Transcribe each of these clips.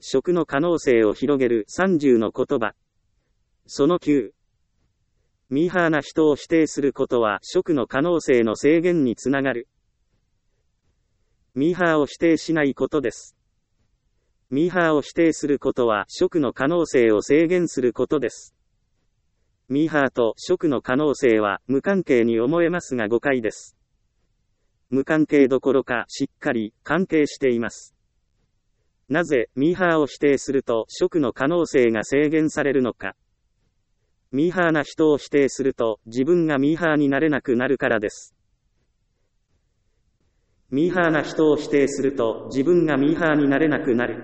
食の可能性を広げる30の言葉。その9。ミーハーな人を否定することは食の可能性の制限につながる。ミーハーを否定しないことです。ミーハーを否定することは食の可能性を制限することです。ミーハーと食の可能性は無関係に思えますが誤解です。無関係どころかしっかり関係しています。なぜミーハーを否定すると食の可能性が制限されるのか。ミーハーな人を否定すると自分がミーハーになれなくなるからです。ミーハーな人を否定すると自分がミーハーになれなくなる。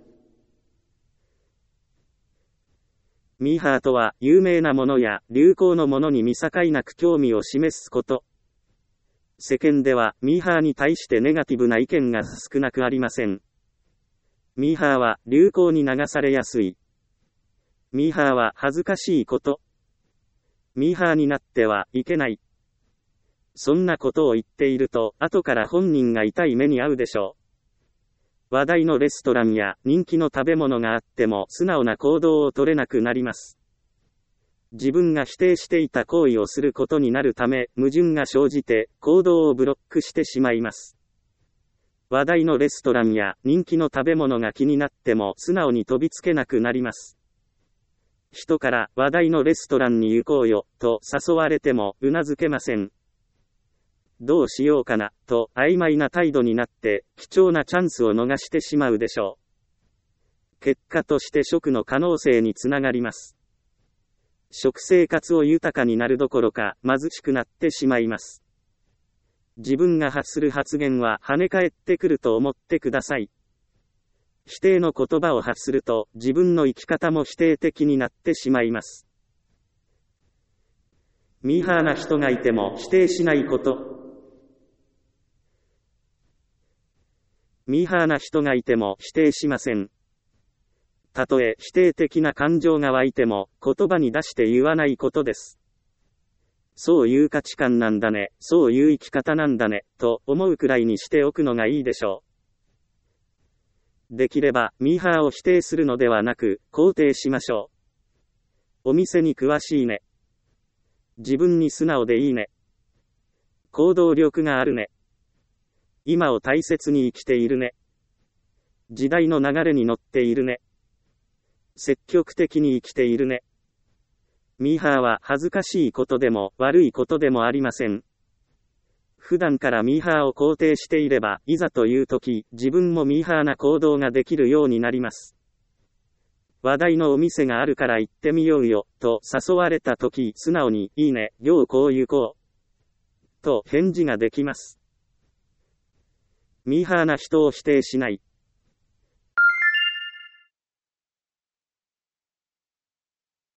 ミーハーとは有名なものや流行のものに見境なく興味を示すこと。世間ではミーハーに対してネガティブな意見が少なくありません。ミーハーは流行に流されやすい。ミーハーは恥ずかしいこと。ミーハーになってはいけない。そんなことを言っていると、後から本人が痛い目に遭うでしょう。話題のレストランや人気の食べ物があっても素直な行動を取れなくなります。自分が否定していた行為をすることになるため、矛盾が生じて行動をブロックしてしまいます。話題のレストランや人気の食べ物が気になっても素直に飛びつけなくなります。人から話題のレストランに行こうよと誘われてもうなずけません。どうしようかなと曖昧な態度になって貴重なチャンスを逃してしまうでしょう。結果として食の可能性につながります。食生活を豊かになるどころか貧しくなってしまいます。自分が発する発言は跳ね返ってくると思ってください。否定の言葉を発すると自分の生き方も否定的になってしまいます。ミーハーな人がいても否定しないこと。ミーハーな人がいても否定しません。たとえ否定的な感情が湧いても言葉に出して言わないことです。そういう価値観なんだね、そういう生き方なんだね、と思うくらいにしておくのがいいでしょう。できれば、ミーハーを否定するのではなく、肯定しましょう。お店に詳しいね。自分に素直でいいね。行動力があるね。今を大切に生きているね。時代の流れに乗っているね。積極的に生きているね。ミーハーは恥ずかしいことでも悪いことでもありません。普段からミーハーを肯定していれば、いざという時、自分もミーハーな行動ができるようになります。話題のお店があるから行ってみようよ、と誘われた時、素直に、いいね、ようこう行こう。と返事ができます。ミーハーな人を否定しない。